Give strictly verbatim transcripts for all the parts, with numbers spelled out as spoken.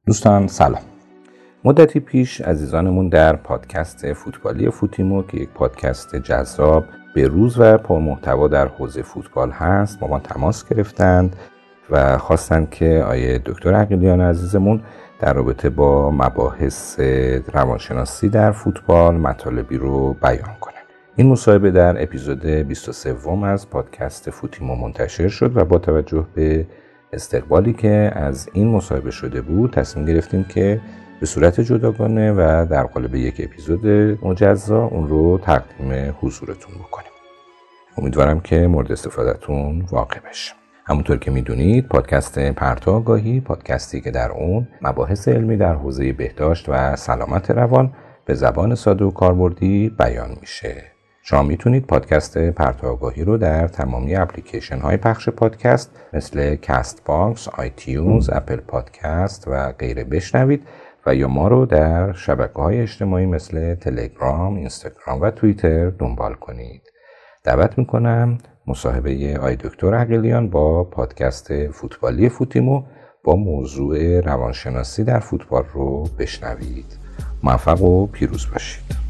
دوستان سلام. مدتی پیش عزیزانمون در پادکست فوتبالی فوتیمو که یک پادکست جذاب به روز و پرمحتوا در حوزه فوتبال هست با ما تماس گرفتند و خواستند که آیه دکتر عقیلیان عزیزمون در رابطه با مباحث روانشناسی در فوتبال مطالبی رو بیان کنند. این مصاحبه در اپیزود بیست و سه از پادکست فوتیمو منتشر شد و با توجه به استقبالی که از این مصاحبه شده بود تصمیم گرفتیم که به صورت جداگانه و در قالب یک اپیزود مجزا اون رو تقدیم حضورتون بکنیم. امیدوارم که مورد استفادهتون واقع بشه. همونطور که میدونید پادکست پرتو آگاهی پادکستی که در اون مباحث علمی در حوزه بهداشت و سلامت روان به زبان ساده و کاربردی بیان میشه. شما میتونید پادکست پرتو آگاهی رو در تمامی اپلیکیشن های پخش پادکست مثل کست باکس، آیتیونز، اپل پادکست و غیره بشنوید و یا ما رو در شبکه‌های اجتماعی مثل تلگرام، اینستاگرام و توییتر دنبال کنید. دعوت میکنم مصاحبه آقای دکتر عقیلیان با پادکست فوتبالی فوتیمو با موضوع روانشناسی در فوتبال رو بشنوید. موفق و پیروز باشید.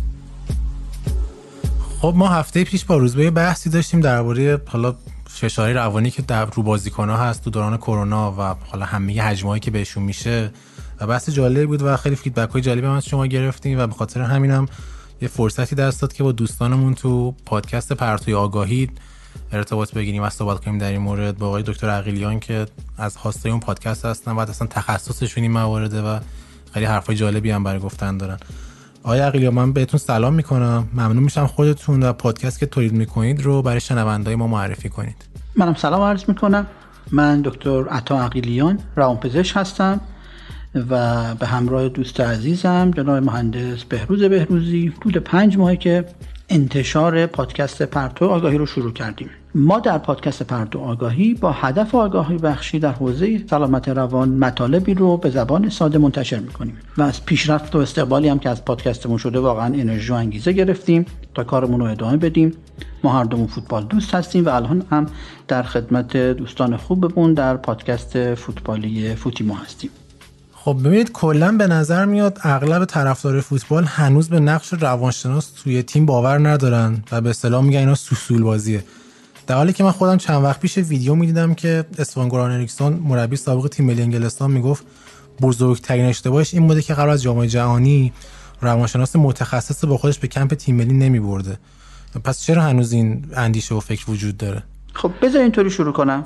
خب ما هفته پیش با روزبه بحثی داشتیم درباره حالا فشار روانی که در رو بازیکن‌ها هست تو دوران کرونا و حالا همه حجمایی که بهشون میشه و بحث جالبی بود و خیلی فیدبک‌های جالبی هم از شما گرفتیم و به خاطر همینم یه فرصتی دست داد که با دوستانمون تو پادکست پرتوی آگاهی ارتباط بگیریم و صحبت کنیم در این مورد با آقای دکتر عقیلیان که از هاستای اون پادکست هستن و اصلا تخصصشون این موارده و خیلی حرفای جالبی هم برای گفتن دارن. آقای عقیلیان من بهتون سلام میکنم. ممنون میشم خودتون و پادکست که تولید میکنید رو برای شنونده‌های ما معرفی کنید. منم سلام عرض میکنم. من دکتر عطا عقیلیان روانپزشک هستم و به همراه دوست عزیزم جناب مهندس بهروز بهروزی حدود پنج ماهه که انتشار پادکست پرتو آگاهی رو شروع کردیم. ما در پادکست پرتو آگاهی با هدف آگاهی بخشی در حوزه سلامت روان مطالبی رو به زبان ساده منتشر میکنیم و از پیشرفت و استقبالی هم که از پادکستمون شده واقعا انرژی و انگیزه گرفتیم تا کارمون رو ادامه بدیم. ما هر دومون فوتبال دوست هستیم و الان هم در خدمت دوستان خوبمون در پادکست فوتبالی فوتیمو هستیم. خب ببینید کلا به نظر میاد اغلب طرفدار فوتبال هنوز به نقش روانشناس توی تیم باور ندارن و به اصطلاح میگن اینا سوسول بازیه. در حالی که من خودم چند وقت پیش ویدیو میدیدم که استوان گوران اریکسون مربی سابق تیم ملی انگلستان میگفت بزرگترین اشتباهش این بوده که قبل از جام جهانی روانشناس متخصص با خودش به کمپ تیم ملی نمیبرده. پس چرا هنوز این اندیشه و فکر وجود داره؟ خب بذار اینطوری شروع کنم.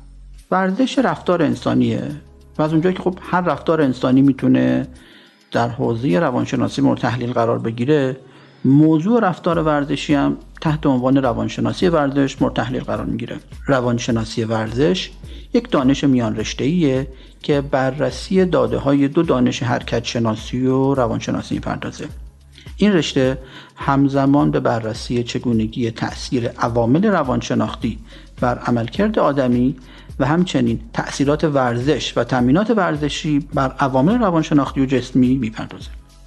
ورزش رفتار انسانیه و از اونجایی که خب هر رفتار انسانی میتونه در حوزه روانشناسی مورد تحلیل قرار بگیره، موضوع رفتار ورزشی هم تحت عنوان روانشناسی ورزش مورد تحلیل قرار میگیره. روانشناسی ورزش یک دانش میان رشته‌ایه که بررسی داده‌های دو دانش حرکت شناسی و روانشناسی می‌پردازه. این رشته همزمان به بررسی چگونگی تأثیر عوامل روانشناختی بر عملکرد آدمی و همچنین تأثیرات ورزش و تامینات ورزشی بر عوامل روانشناختی و جسمی میپردازه.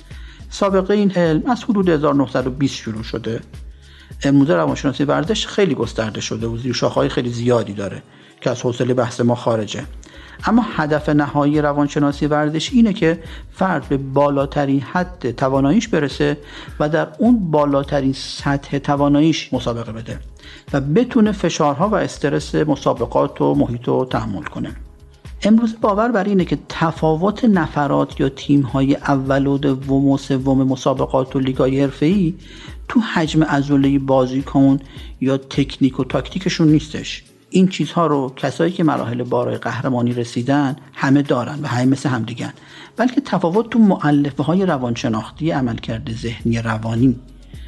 سابقه این علم از حدود هزار و نهصد و بیست شروع شده. امروزه روانشناسی ورزش خیلی گسترده شده و زیرشاخه‌های خیلی زیادی داره که از حوصله بحث ما خارجه. اما هدف نهایی روانشناسی ورزش اینه که فرد به بالاترین حد تواناییش برسه و در اون بالاترین سطح تواناییش مسابقه بده و بتونه فشارها و استرس مسابقات و محیط رو تحمل کنه. امروز باور بر اینه که تفاوت نفرات یا تیم‌های اول و دوم و سوم مسابقات و لیگ‌های حرفه‌ای تو حجم عضله بازیکن یا تکنیک و تاکتیکشون نیستش. این چیزها رو کسایی که مراحل بالای قهرمانی رسیدن همه دارن و همه مثل هم دیگن، بلکه تفاوت تو مؤلفه‌های روانشناختی عملکرد ذهنی روانی،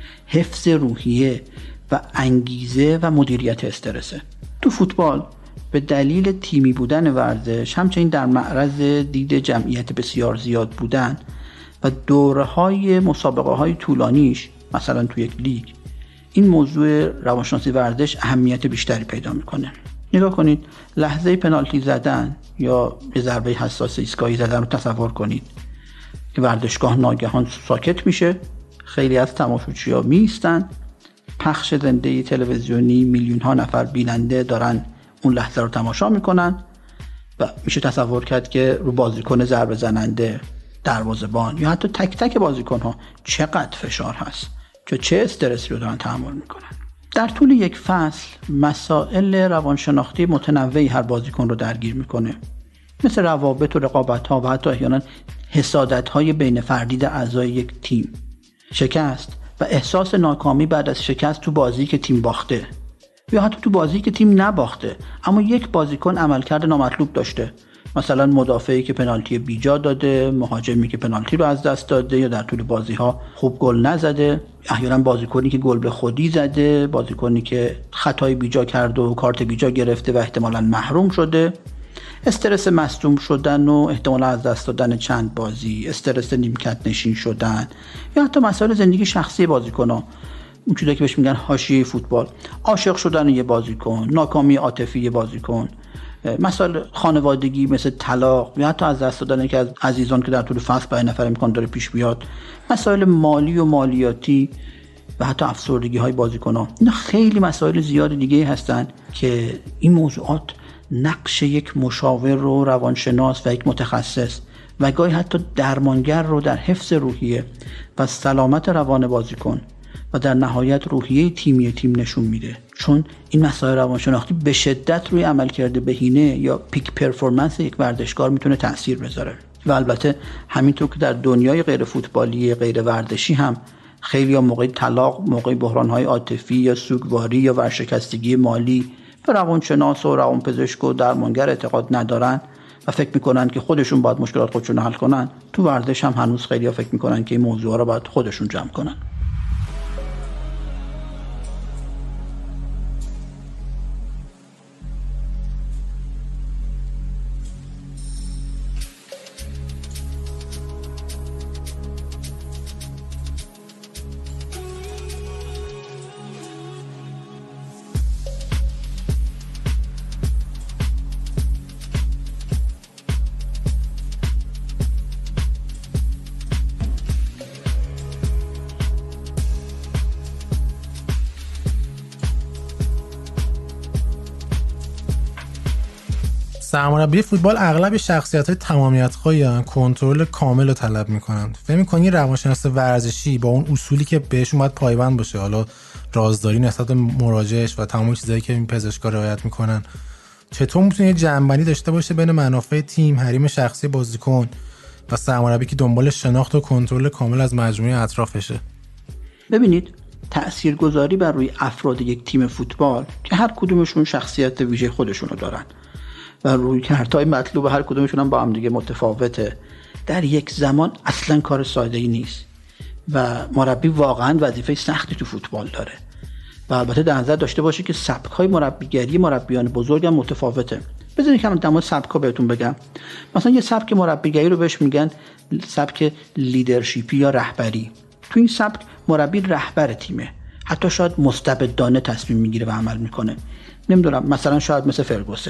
حفظ روحیه و انگیزه و مدیریت استرسه. تو فوتبال به دلیل تیمی بودن ورزش همچنین در معرض دید جمعیت بسیار زیاد بودن و دوره‌های مسابقه‌های طولانیش مثلا تو یک لیگ، این موضوع روانشناسی ورزش اهمیت بیشتری پیدا میکنه. نگاه کنید لحظه پنالتی زدن یا یه ضربه حساس ایستگاهی زدن رو تصور کنید که ورزشگاه ناگهان ساکت میشه، خیلی از تماشاگرها میایستن، پخش زنده تلویزیونی میلیون ها نفر بیننده دارن اون لحظه رو تماشا میکنن و میشه تصور کرد که رو بازیکن ضربه زننده، دروازه‌بان یا حتی تک تک بازیکن‌ها چقدر فشار هست، که چه استرسی رو دارن تحمل میکنن. در طول یک فصل مسائل روانشناختی متنوعی هر بازیکن رو درگیر میکنه، مثل روابط و رقابت‌ها و حتی احیانا حسادت‌های بین فردی در اعضای یک تیم، شکست و احساس ناکامی بعد از شکست تو بازی که تیم باخته یا حتی تو بازی که تیم نباخته اما یک بازیکن عملکرد نامطلوب داشته، مثلا مدافعی که پنالتی بیجا داده، مهاجمی که پنالتی رو از دست داده یا در طول بازی‌ها خوب گل نزده، احیانا بازیکنی که گل به خودی زده، بازیکنی که خطای بیجا کرده و کارت بیجا گرفته و احتمالاً محروم شده، استرس مصدوم شدن و احتمالاً از دست دادن چند بازی، استرس نیمکت نشین شدن یا حتی مسائل زندگی شخصی بازیکن‌ها، اون چیزایی که بهش میگن حاشیه فوتبال، عاشق شدن یه بازیکن، ناکامی عاطفی یه بازیکن، مسائل خانوادگی مثل طلاق یا حتی از دست دادن یکی از عزیزان که در طول فصل برای نفر امکان داره پیش بیاد، مسائل مالی و مالیاتی و حتی افسردگی های بازیکن‌ها. اینا خیلی مسائل زیاد دیگه هستن که این موضوعات نقش یک مشاور رو، روانشناس و یک متخصص و گاهی حتی درمانگر رو در حفظ روحیه و سلامت روان بازیکن و در نهایت روحیه تیمی تیم نشون میده، چون این مسائل روانشناختی به شدت روی عملکرد بهینه یا پیک پرفورمنس یک ورزشکار میتونه تأثیر بذاره. و البته همینطور که در دنیای غیر فوتبالی غیر ورزشی هم خیلی ها موقع طلاق، موقع بحران‌های عاطفی یا سوگواری یا ورشکستگی مالی به روانشناس و روانپزشک و درمانگر اعتقاد ندارن و فکر میکنن که خودشون باید مشکلات خودشون حل کنن. تو ورزش هم هنوز خیلی ها فکر میکنن که این موضوعا رو باید خودشون جمع کنن. سرمربی فوتبال اغلب شخصیت‌های تمامیت‌خواهی کنترل کامل رو طلب می‌کنن. فکر می‌کنی روانشناس ورزشی با اون اصولی که بهشون باید پایبند باشه، حالا رازداری نسبت به مراجعش و تمام چیزایی که این پزشکا رعایت می‌کنن، چطور می‌تونه یه جمع‌بندی داشته باشه بین منافع تیم، حریم شخصی بازیکن و سرمربی که دنبال شناخت و کنترل کامل از مجموعه اطرافشه؟ ببینید، تأثیرگذاری بر روی افراد یک تیم فوتبال که هر کدومشون شخصیت ویژه خودشونو دارن و رویکردهای مطلوب هر کدومشون هم با هم دیگه متفاوته، در یک زمان اصلا کار ساده‌ای نیست و مربی واقعا وظیفه سختی تو فوتبال داره. و البته در نظر داشته باشید که سبک‌های مربیگری مربیان بزرگ هم متفاوته. بذارید که من در مورد سبک‌ها بهتون بگم. مثلا یه سبک مربیگری رو بهش میگن سبک لیدرشیپی یا رهبری. تو این سبک مربی رهبر تیمه، حتی شاید مستبدانه تصمیم میگیره و عمل میکنه. نمیدونم، مثلا شاید مثل فرگوسن.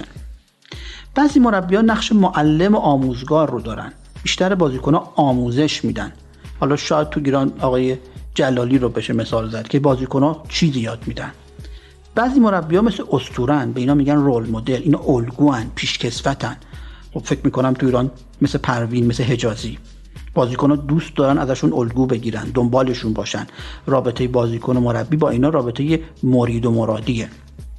بعضی مربیان نقش معلم و آموزگار رو دارن، بیشتر بازیکن‌ها آموزش میدن. حالا شاید تو ایران آقای جلالی رو بشه مثال زد که بازیکن‌ها چیزی یاد میدن. بعضی مربیان مثل اسطوره‌ان، به اینا میگن رول مدل، اینا الگوان، پیشکسوتن. خب فکر میکنم تو ایران مثل پروین، مثل حجازی، بازیکن‌ها دوست دارن ازشون الگو بگیرن، دنبالشون باشن. رابطه بازیکن و مربی با اینا رابطه مرید و مرادیه.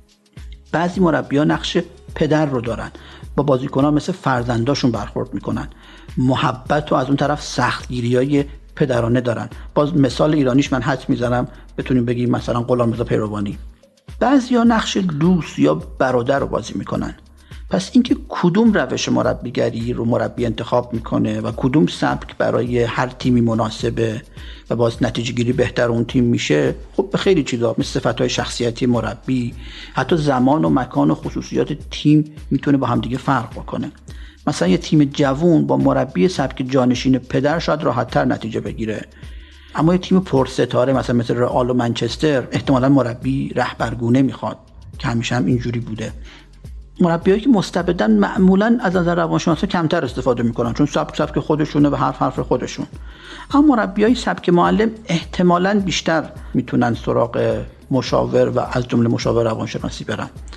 بعضی مربیان نقش پدر رو دارن، با بازیکن‌ها مثل فرزنداشون برخورد میکنن، محبت و از اون طرف سختگیری‌های پدرانه دارن. باز مثال ایرانیش من حد میزنم بتونیم بگیم مثلا غلامرضا پیروانی. بعضیا نقش دوست یا برادر رو بازی میکنن. پس اینکه کدوم روش مربیگری رو مربی انتخاب میکنه و کدوم سبک برای هر تیمی مناسبه و باز نتیجه گیری بهتر اون تیم میشه، خب به خیلی چیزا مثل صفات‌های شخصیتی مربی، حتی زمان و مکان و خصوصیات تیم میتونه با هم دیگه فرق بکنه. مثلا یه تیم جوون با مربی سبک جانشین پدر شاید راحت‌تر نتیجه بگیره، اما یه تیم پرستاره مثلا مثل رئال و منچستر احتمالاً مربی رهبرگونه میخواد که همیشه هم اینجوری بوده. مربیایی که مستبدن معمولاً از نظر روانشناسی کمتر استفاده میکنن، چون سبک سبک خودشونه و حرف حرف خودشون. اما مربیای سبک معلم احتمالاً بیشتر میتونن سراغ مشاور و از جمله مشاور روانشناسی برن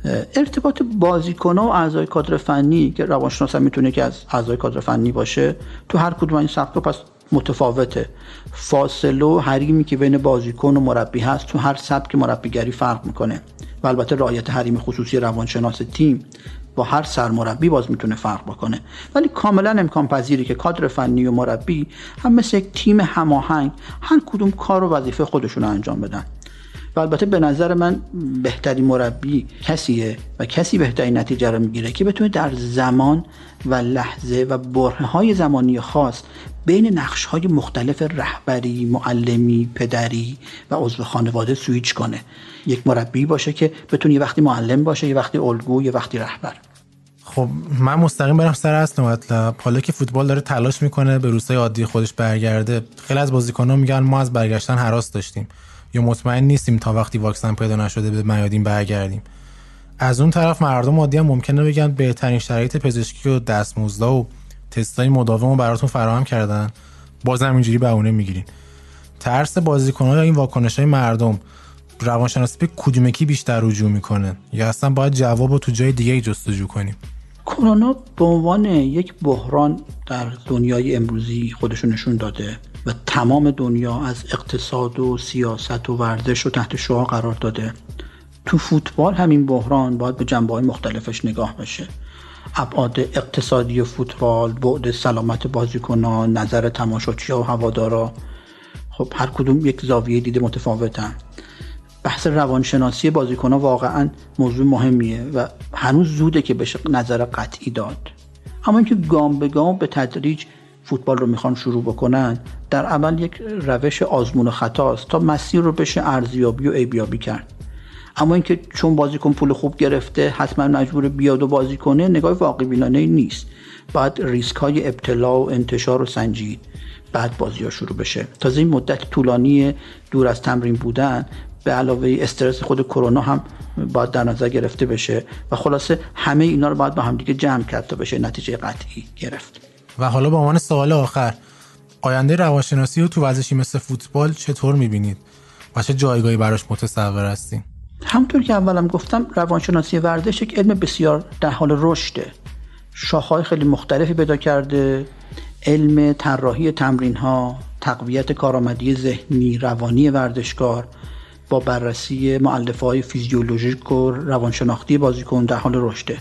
ارتباط بازیکن‌ها و اعضای کادر فنی که روانشناس هم میتونه که از اعضای کادر فنی باشه تو هر کدوم این سبکا پس متفاوته. فاصله و حریمی که بین بازیکن و مربی هست تو هر سبک مربیگری فرق میکنه و البته رعایت حریم خصوصی روانشناس تیم با هر سرمربی باز میتونه فرق بکنه، ولی کاملا امکان پذیری که کادر فنی و مربی هم مثل یک تیم هماهنگ هر کدوم کار و وظیفه خودشون رو انجام بدن. و البته به نظر من بهترین مربی کسیه و کسی بهترین نتیجه رو میگیره که بتونه در زمان و لحظه و برهه‌های زمانی خاص بین نقش‌های مختلف رهبری، معلمی، پدری و عضو خانواده سویچ کنه. یک مربی باشه که بتونه یه وقتی معلم باشه، یه وقتی الگو، یه وقتی رهبر. خب من مستقیم برم سر اصل مطلب. حالا که فوتبال داره تلاش میکنه به روزهای عادی خودش برگرده، خیلی از بازیکن‌ها میگن ما از برگشتن هراس داشتیم یا مطمئن نیستیم تا وقتی واکسن پیدا نشده به میادین برگردیم. از اون طرف مردم عادی هم ممکنه بگن بهترین شرایط پزشکی و دستمزدها و تستای مداوم رو براتون فراهم کردن، بازم اینجوری بهونه میگیرین. ترس بازیکن‌ها یا این واکنش‌های مردم روانشناسی به کدومکی بیشتر رجوع میکنه یا اصلا باید جوابو تو جای دیگه جستجو کنیم؟ کرونا به عنوان یک بحران در دنیای امروزی خودشو نشون داده و تمام دنیا از اقتصاد و سیاست و ورزش رو تحت شعاع قرار داده. تو فوتبال همین بحران باید به جنبه‌های مختلفش نگاه بشه. ابعاد اقتصادی فوتبال، بعد سلامت بازیکنان، نظر تماشاچی‌ها و هوادارا، خب هر کدوم یک زاویه دید متفاوتن. بحث روانشناسی بازیکن‌ها واقعا موضوع مهمیه و هنوز زوده که بشه نظر قطعی داد. اما اینکه گام به گام به تدریج فوتبال رو میخوان شروع بکنن، در عمل یک روش آزمون و خطاست تا مسیر رو بشه ارزیابی و عیبیابی کرد. اما اینکه چون بازیکن پول خوب گرفته حتما مجبور بیاد و بازی کنه، نگاه واقع بینانه نیست. باید ریسک های ابتلا و انتشار رو سنجید، بعد بازی ها شروع بشه. تازه این مدت طولانی دور از تمرین بودن به علاوه استرس خود کرونا هم باید در نظر گرفته بشه و خلاصه همه اینا رو باید با هم دیگه جمع کرد تا بشه نتیجه قطعی گرفت. و حالا به عنوان سوال آخر، آینده روانشناسی رو تو ورزشی مثل فوتبال چطور می‌بینید و چه جایگاهی براش متصور هستین؟ همونطور که اولم گفتم، روانشناسی ورزش یک علم بسیار در حال رشده. شاخه‌های خیلی مختلفی پیدا کرده. علم طراحی تمرین‌ها، تقویت کارآمدی ذهنی روانی ورزشکار با بررسی مؤلفه‌های فیزیولوژیک و روانشناختی بازیکن در حال رشده.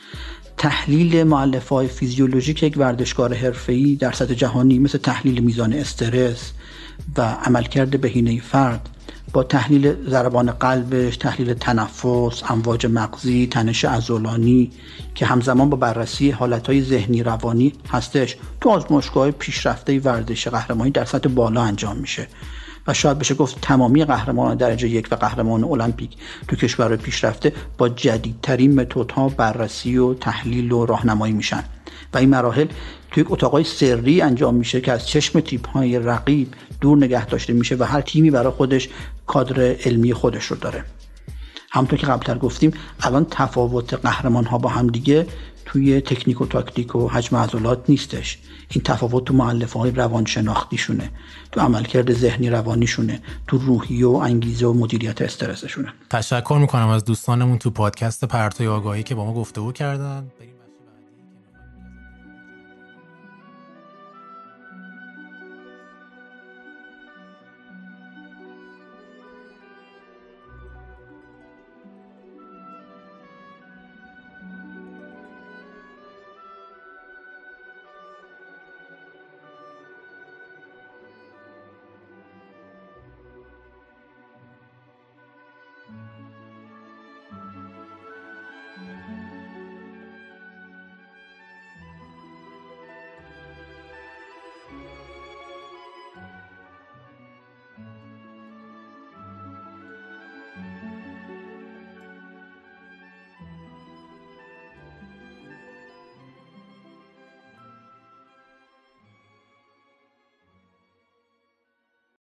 تحلیل مؤلفه‌های فیزیولوژیک یک ورزشکار حرفه‌ای در سطح جهانی مثل تحلیل میزان استرس و عملکرد بهینه فرد با تحلیل ضربان قلبش، تحلیل تنفس، امواج مغزی، تنش عضلانی که همزمان با بررسی حالتهای ذهنی روانی هستش، تو آزمایشگاه پیشرفته ورزش قهرمانی در سطح بالا انجام میشه و شاید بشه گفت تمامی قهرمانان درجه یک و قهرمان المپیک تو کشورهای پیشرفته با جدیدترین متدها بررسی و تحلیل و راهنمایی میشن و این مراحل توی یک اتاقای سری انجام میشه که از چشم تیم‌های رقیب دور نگه داشته میشه و هر تیمی برای خودش کادر علمی خودش رو داره. همونطور که قبلتر گفتیم، الان تفاوت قهرمان‌ها با هم دیگه توی تکنیک و تاکتیک و حجم عضلات نیستش. این تفاوت تو مؤلفه‌های روانشناختیشونه، تو عملکرد ذهنی روانیشونه، تو روحیه و انگیزه و مدیریت استرسشونه. تشکر میکنم از دوستانمون تو پادکست پرتوی آگاهی که با ما گفتگو کردن.